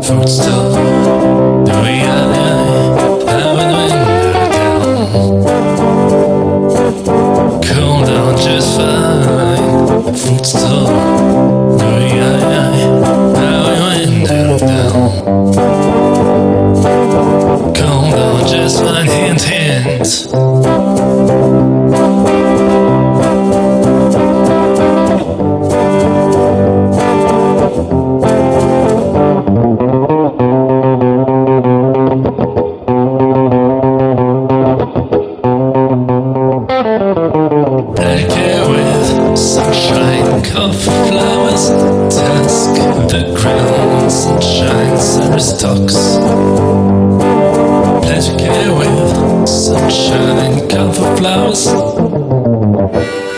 Footstool, the way I haven't window down. Cool down just fine. Footstool, the way I haven't window down. Cool down just fine. Hint, hint. Black hair with sunshine, coffee flowers, task, the crown, sunshine, service talks. Black hair with sunshine, coffee flowers.